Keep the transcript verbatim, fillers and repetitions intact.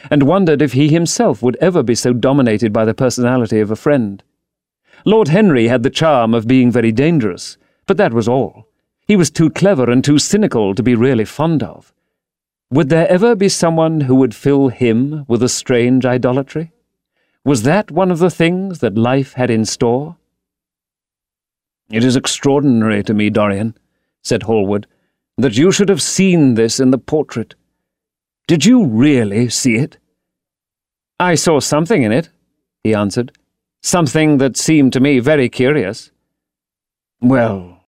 and wondered if he himself would ever be so dominated by the personality of a friend. Lord Henry had the charm of being very dangerous, but that was all. He was too clever and too cynical to be really fond of. Would there ever be someone who would fill him with a strange idolatry? Was that one of the things that life had in store? "It is extraordinary to me, Dorian," said Hallward, "that you should have seen this in the portrait. Did you really see it?" "I saw something in it," he answered. "Something that seemed to me very curious." "Well,